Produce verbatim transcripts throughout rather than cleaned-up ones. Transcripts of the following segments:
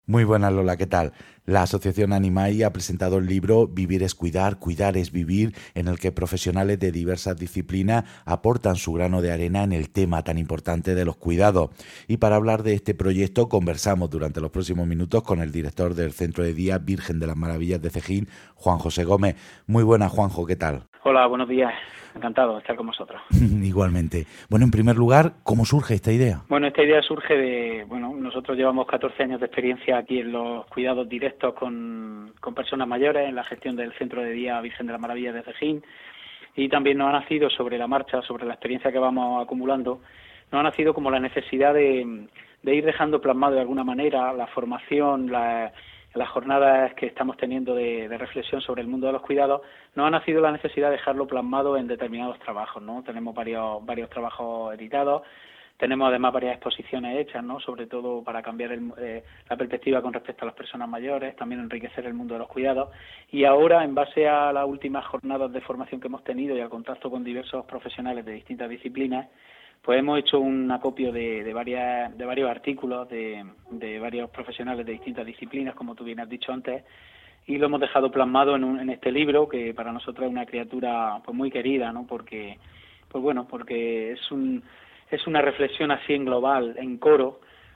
Muy buenas, Lola, ¿qué tal? La Asociación Animai ha presentado el libro Vivir es cuidar, cuidar es vivir, en el que profesionales de diversas disciplinas aportan su grano de arena en el tema tan importante de los cuidados. Y para hablar de este proyecto conversamos durante los próximos minutos con el director del Centro de Día Virgen de las Maravillas de Cejín, Juan José Gómez. Muy buenas, Juanjo, ¿qué tal? Hola, buenos días. Encantado de estar con vosotros. Igualmente. Bueno, en primer lugar, ¿cómo surge esta idea? Bueno, esta idea surge de, bueno, nosotros llevamos catorce años de experiencia aquí en los cuidados directos con, con personas mayores, en la gestión del Centro de Día Virgen de las Maravillas de Cejín, y también nos ha nacido sobre la marcha, sobre la experiencia que vamos acumulando, nos ha nacido como la necesidad de, de ir dejando plasmado de alguna manera la formación, la las jornadas que estamos teniendo de, de reflexión sobre el mundo de los cuidados, nos ha nacido la necesidad de dejarlo plasmado en determinados trabajos, ¿no? Tenemos varios varios trabajos editados, tenemos además varias exposiciones hechas, ¿no? Sobre todo para cambiar el, eh, la perspectiva con respecto a las personas mayores, también enriquecer el mundo de los cuidados. Y ahora, en base a las últimas jornadas de formación que hemos tenido y al contacto con diversos profesionales de distintas disciplinas, pues hemos hecho un acopio de, de, varias, de varios artículos de, de varios profesionales de distintas disciplinas, como tú bien has dicho antes, y lo hemos dejado plasmado en, un, en este libro, que para nosotros es una criatura pues muy querida, ¿no? Porque, pues bueno, porque es un es una reflexión así en global, en coro,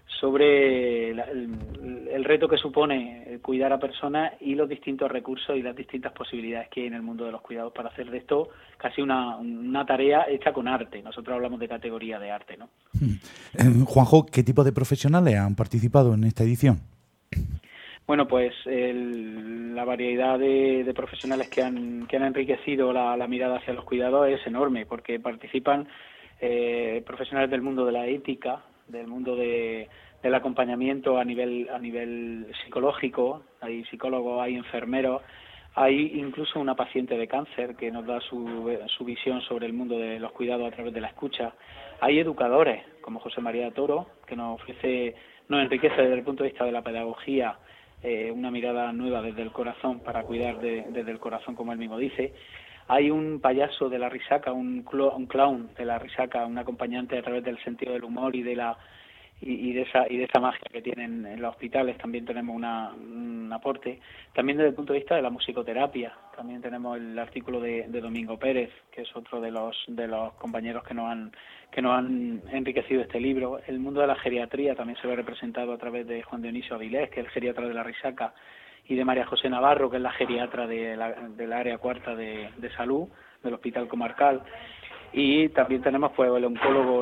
sobre la, el, el reto que supone cuidar a personas y los distintos recursos y las distintas posibilidades que hay en el mundo de los cuidados para hacer de esto casi una, una tarea hecha con arte. Nosotros hablamos de categoría de arte, ¿no? Eh, Juanjo, ¿qué tipo de profesionales han participado en esta edición? Bueno, pues el, la variedad de, de profesionales que han, que han enriquecido la, la mirada hacia los cuidados es enorme, porque participan eh, profesionales del mundo de la ética, del mundo de, del acompañamiento a nivel a nivel psicológico, hay psicólogos, hay enfermeros, hay incluso una paciente de cáncer que nos da su, su visión sobre el mundo de los cuidados a través de la escucha, hay educadores como José María Toro, que nos ofrece, nos enriquece desde el punto de vista de la pedagogía, eh, una mirada nueva desde el corazón para cuidar de, desde el corazón, como él mismo dice. Hay un payaso de la risaca, un, clo, un clown de la risaca, un acompañante a través del sentido del humor y de la y, y de esa y de esa magia que tienen en los hospitales. También tenemos una, un aporte. También desde el punto de vista de la musicoterapia, también tenemos el artículo de, de Domingo Pérez, que es otro de los de los compañeros que nos han que nos han enriquecido este libro. El mundo de la geriatría también se ve representado a través de Juan Dionisio Avilés, que es el geriatra de la risaca, y de María José Navarro, que es la geriatra de la, del área cuarta de, de salud del Hospital Comarcal. Y también tenemos pues el oncólogo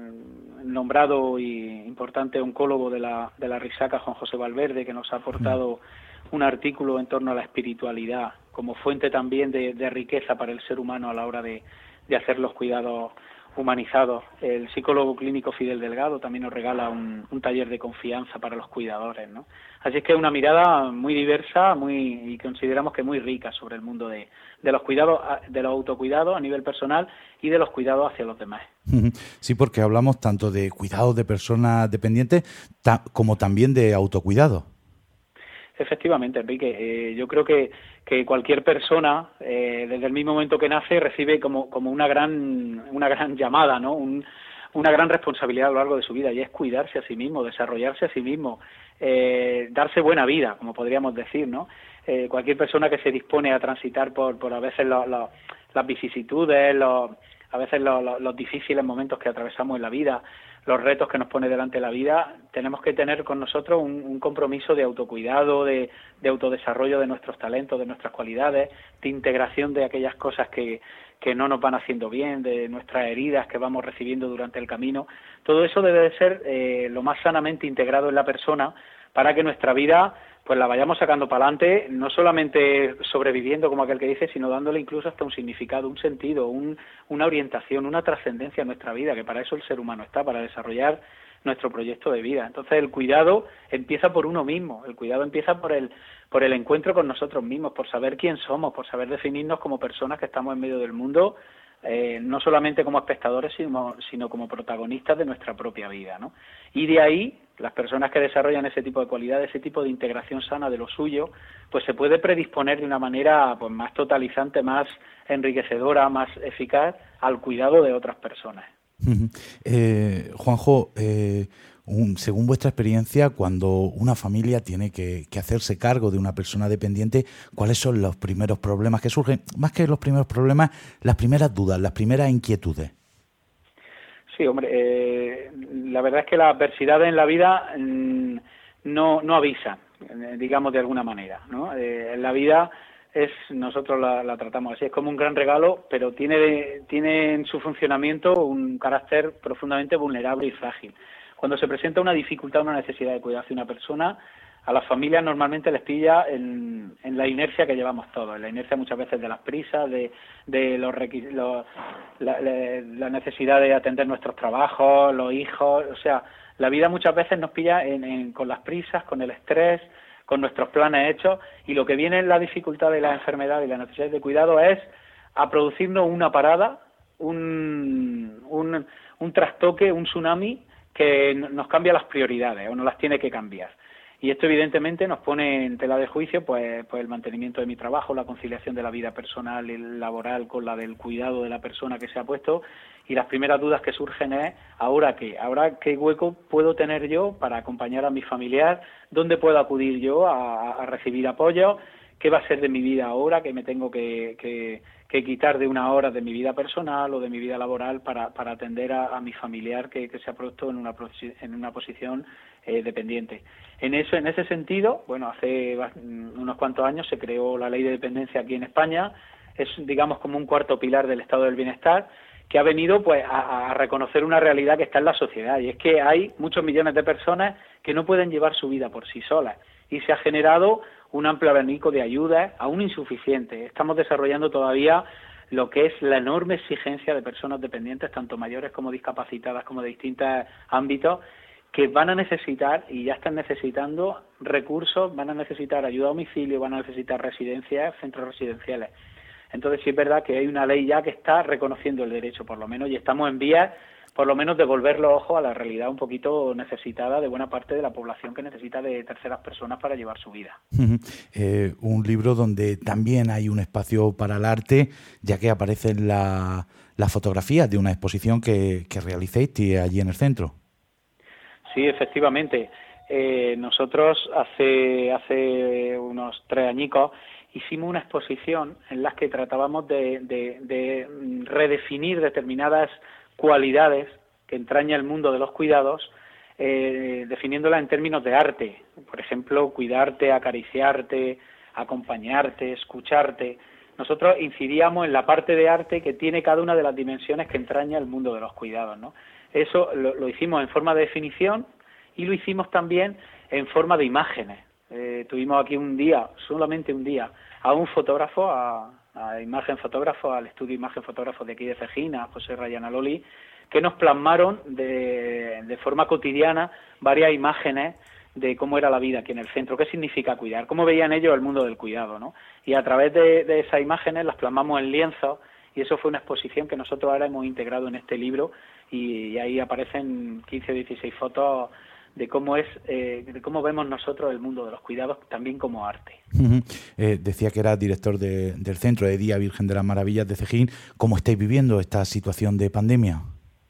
nombrado y importante oncólogo de la de la risaca, Juan José Valverde, que nos ha aportado un artículo en torno a la espiritualidad como fuente también de, de riqueza para el ser humano a la hora de, de hacer los cuidados humanizados. El psicólogo clínico Fidel Delgado también nos regala un, un taller de confianza para los cuidadores, ¿no? Así es que es una mirada muy diversa, muy y consideramos que muy rica sobre el mundo de, de los cuidados, de los autocuidados a nivel personal y de los cuidados hacia los demás. Sí, porque hablamos tanto de cuidados de personas dependientes ta- como también de autocuidado. Efectivamente, Enrique. Eh, yo creo que, que cualquier persona, eh, desde el mismo momento que nace, recibe como, como una gran una gran llamada, ¿no? Un, una gran responsabilidad a lo largo de su vida, y es cuidarse a sí mismo, desarrollarse a sí mismo, eh, darse buena vida, como podríamos decir, ¿no? Eh, cualquier persona que se dispone a transitar por, por a veces lo, lo, las vicisitudes, los, a veces lo, lo, los difíciles momentos que atravesamos en la vida, los retos que nos pone delante la vida, tenemos que tener con nosotros un, un compromiso de autocuidado, de, de autodesarrollo de nuestros talentos, de nuestras cualidades, de integración de aquellas cosas que, que no nos van haciendo bien, de nuestras heridas que vamos recibiendo durante el camino. Todo eso debe de ser eh, lo más sanamente integrado en la persona para que nuestra vida pues la vayamos sacando para adelante, no solamente sobreviviendo como aquel que dice, sino dándole incluso hasta un significado, un sentido, un, una orientación, una trascendencia en nuestra vida, que para eso el ser humano está, para desarrollar nuestro proyecto de vida. Entonces el cuidado empieza por uno mismo, el cuidado empieza por el por el encuentro con nosotros mismos, por saber quién somos, por saber definirnos como personas que estamos en medio del mundo, eh, no solamente como espectadores, sino, sino como protagonistas de nuestra propia vida, ¿no? Y de ahí, las personas que desarrollan ese tipo de cualidades, ese tipo de integración sana de lo suyo, pues se puede predisponer de una manera pues más totalizante, más enriquecedora, más eficaz al cuidado de otras personas. Uh-huh. Eh, Juanjo, eh, un, según vuestra experiencia, cuando una familia tiene que, que hacerse cargo de una persona dependiente, ¿cuáles son los primeros problemas que surgen? Más que los primeros problemas, las primeras dudas, las primeras inquietudes. Sí, hombre, eh, la verdad es que las adversidades en la vida mmm, no, no avisan, digamos de alguna manera, ¿no? Eh, en la vida es nosotros la, la tratamos así, es como un gran regalo, pero tiene, tiene en su funcionamiento un carácter profundamente vulnerable y frágil. Cuando se presenta una dificultad, una necesidad de cuidar de una persona, a las familias normalmente les pilla en, en la inercia que llevamos todos, en la inercia muchas veces de las prisas, de, de los, requis, los la, la, la necesidad de atender nuestros trabajos, los hijos, o sea, la vida muchas veces nos pilla en, en, con las prisas, con el estrés, con nuestros planes hechos, y lo que viene en la dificultad de la enfermedad y la necesidad de cuidado es a producirnos una parada, un, un, un trastoque, un tsunami que nos cambia las prioridades o nos las tiene que cambiar. Y esto evidentemente nos pone en tela de juicio pues, pues el mantenimiento de mi trabajo, la conciliación de la vida personal y laboral con la del cuidado de la persona que se ha puesto, y las primeras dudas que surgen es ¿ahora qué? ¿Ahora qué hueco puedo tener yo para acompañar a mi familiar? ¿Dónde puedo acudir yo a, a recibir apoyo? ¿Qué va a ser de mi vida ahora que me tengo que, que, que quitar de una hora de mi vida personal o de mi vida laboral para, para atender a, a mi familiar que, que se ha puesto en una, en una posición eh, dependiente? En eso, en ese sentido, bueno, hace unos cuantos años se creó la Ley de Dependencia aquí en España. Es, digamos, como un cuarto pilar del estado del bienestar que ha venido pues a, a reconocer una realidad que está en la sociedad, y es que hay muchos millones de personas que no pueden llevar su vida por sí solas, y se ha generado un amplio abanico de ayudas, aún insuficiente. Estamos desarrollando todavía lo que es la enorme exigencia de personas dependientes, tanto mayores como discapacitadas, como de distintos ámbitos, que van a necesitar, y ya están necesitando, recursos, van a necesitar ayuda a domicilio, van a necesitar residencias, centros residenciales. Entonces sí es verdad que hay una ley ya que está reconociendo el derecho, por lo menos, y estamos en vías, por lo menos, de volver los ojos a la realidad un poquito necesitada de buena parte de la población que necesita de terceras personas para llevar su vida. eh, un libro donde también hay un espacio para el arte, ya que aparecen la, las fotografías de una exposición que, que realicéis allí en el centro. Sí, efectivamente. Eh, nosotros hace, hace unos tres añicos hicimos una exposición en la que tratábamos de, de, de redefinir determinadas cualidades que entraña el mundo de los cuidados, eh, definiéndolas en términos de arte. Por ejemplo, cuidarte, acariciarte, acompañarte, escucharte. Nosotros incidíamos en la parte de arte que tiene cada una de las dimensiones que entraña el mundo de los cuidados, ¿no? Eso lo, lo hicimos en forma de definición y lo hicimos también en forma de imágenes. Eh, tuvimos aquí un día, solamente un día, a un fotógrafo, a, a Imagen Fotógrafo, al estudio Imagen Fotógrafo de aquí de Cejín, a José Rayana Loli, que nos plasmaron de, de forma cotidiana varias imágenes de cómo era la vida aquí en el centro, qué significa cuidar, cómo veían ellos el mundo del cuidado, ¿no? Y a través de, de esas imágenes las plasmamos en lienzos, y eso fue una exposición que nosotros ahora hemos integrado en este libro, y, y ahí aparecen quince o dieciséis fotos de cómo es, eh, de cómo vemos nosotros el mundo de los cuidados también como arte. Uh-huh. Eh, decía que era director de, del Centro de Día Virgen de las Maravillas de Cejín. ¿Cómo estáis viviendo esta situación de pandemia?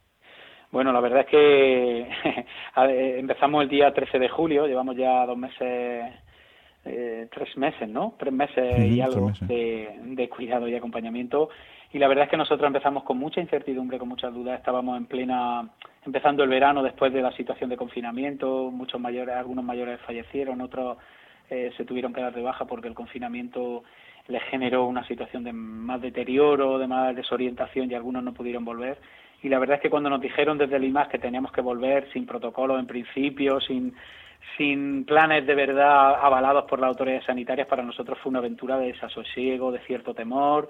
Bueno, la verdad es que empezamos el día trece de julio, llevamos ya dos meses, eh, tres meses, ¿no? Tres meses uh-huh, y algo meses. De, de cuidado y acompañamiento. Y la verdad es que nosotros empezamos con mucha incertidumbre, con muchas dudas. Estábamos en plena, empezando el verano después de la situación de confinamiento. Muchos mayores, algunos mayores fallecieron, otros eh, se tuvieron que dar de baja porque el confinamiento les generó una situación de más deterioro, de más desorientación, y algunos no pudieron volver. Y la verdad es que cuando nos dijeron desde el I M A S que teníamos que volver sin protocolo en principio, sin sin planes de verdad avalados por las autoridades sanitarias, para nosotros fue una aventura de desasosiego, de cierto temor,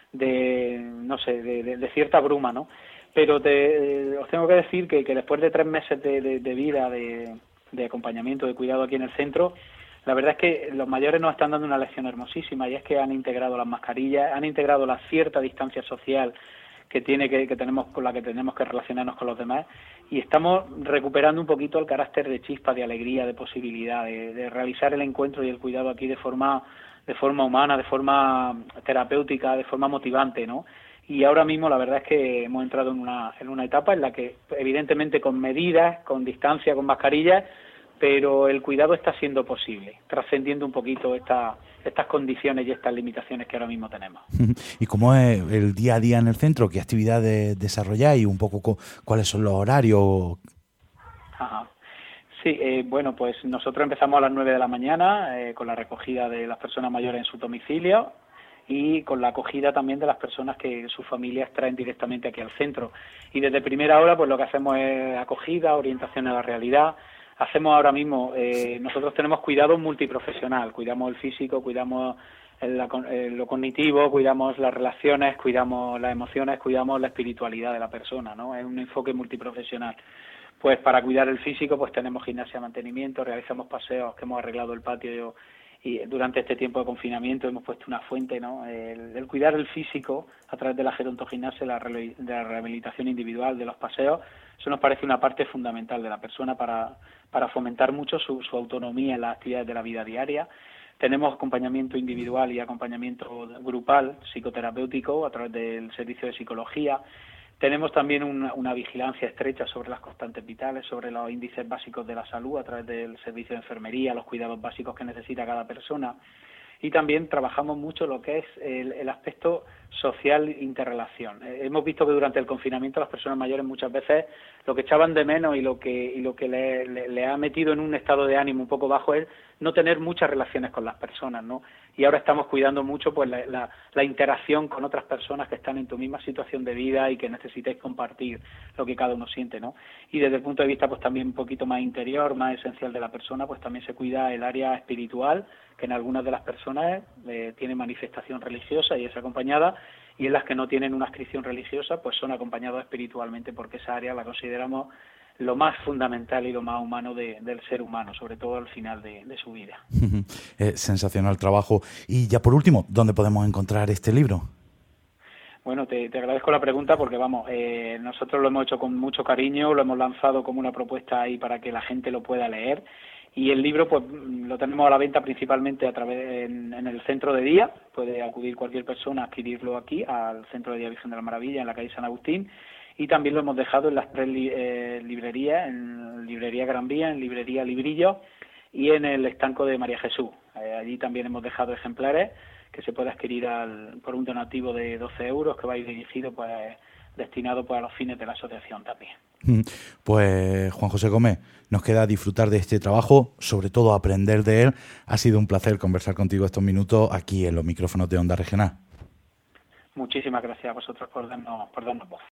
de, no sé, de, de, de cierta bruma, ¿no? Pero te, os tengo que decir que, que después de tres meses de, de, de vida, de, de acompañamiento, de cuidado aquí en el centro, la verdad es que los mayores nos están dando una lección hermosísima, y es que han integrado las mascarillas, han integrado la cierta distancia social que tiene que, que tenemos con la que tenemos que relacionarnos con los demás, y estamos recuperando un poquito el carácter de chispa, de alegría, de posibilidad, de, de realizar el encuentro y el cuidado aquí de forma de forma humana, de forma terapéutica, de forma motivante, ¿no? Y ahora mismo la verdad es que hemos entrado en una, en una etapa en la que, evidentemente con medidas, con distancia, con mascarillas, pero el cuidado está siendo posible, trascendiendo un poquito esta, estas condiciones y estas limitaciones que ahora mismo tenemos. ¿Y cómo es el día a día en el centro? ¿Qué actividades desarrolláis? Un poco cu- cuáles son los horarios. Ajá. Sí, eh, bueno, pues nosotros empezamos a las nueve de la mañana eh, con la recogida de las personas mayores en su domicilio y con la acogida también de las personas que sus familias traen directamente aquí al centro. Y desde primera hora, pues lo que hacemos es acogida, orientación a la realidad. Hacemos ahora mismo, eh, nosotros tenemos cuidado multiprofesional, cuidamos el físico, cuidamos el, la, el, lo cognitivo, cuidamos las relaciones, cuidamos las emociones, cuidamos la espiritualidad de la persona, ¿no? Es un enfoque multiprofesional. Pues para cuidar el físico, pues tenemos gimnasia, mantenimiento, realizamos paseos, que hemos arreglado el patio y durante este tiempo de confinamiento hemos puesto una fuente, ¿no? El, el cuidar el físico a través de la gerontogimnasia, la, de la rehabilitación individual, de los paseos, eso nos parece una parte fundamental de la persona para, para fomentar mucho su, su autonomía en las actividades de la vida diaria. Tenemos acompañamiento individual y acompañamiento grupal, psicoterapéutico, a través del servicio de psicología. Tenemos también una, una vigilancia estrecha sobre las constantes vitales, sobre los índices básicos de la salud a través del servicio de enfermería, los cuidados básicos que necesita cada persona. Y también trabajamos mucho lo que es el, el aspecto social interrelación. Eh, hemos visto que durante el confinamiento las personas mayores muchas veces lo que echaban de menos y lo que y lo que le, le, le ha metido en un estado de ánimo un poco bajo es no tener muchas relaciones con las personas, ¿no? Y ahora estamos cuidando mucho pues la, la, la interacción con otras personas que están en tu misma situación de vida y que necesitáis compartir lo que cada uno siente, ¿no? Y desde el punto de vista pues también un poquito más interior, más esencial de la persona, pues también se cuida el área espiritual, que en algunas de las personas eh, tiene manifestación religiosa y es acompañada, y en las que no tienen una adscripción religiosa pues son acompañados espiritualmente, porque esa área la consideramos lo más fundamental y lo más humano de, del ser humano, sobre todo al final de, de su vida. eh, sensacional trabajo. Y ya por último, ¿dónde podemos encontrar este libro? Bueno, te, te agradezco la pregunta porque, vamos, eh, nosotros lo hemos hecho con mucho cariño, lo hemos lanzado como una propuesta ahí para que la gente lo pueda leer. Y el libro pues lo tenemos a la venta principalmente a través en, en el centro de día. Puede acudir cualquier persona a adquirirlo aquí, al Centro de Día Virgen de la Maravilla, en la calle San Agustín. Y también lo hemos dejado en las tres li, eh, librerías, en Librería Gran Vía, en Librería Librillo y en el estanco de María Jesús. Eh, allí también hemos dejado ejemplares que se puede adquirir al, por un donativo de doce euros que va a ir dirigido, pues destinado pues a los fines de la asociación también. Pues Juan José Gómez, nos queda disfrutar de este trabajo, sobre todo aprender de él. Ha sido un placer conversar contigo estos minutos aquí en los micrófonos de Onda Regional. Muchísimas gracias a vosotros por darnos, por darnos voz.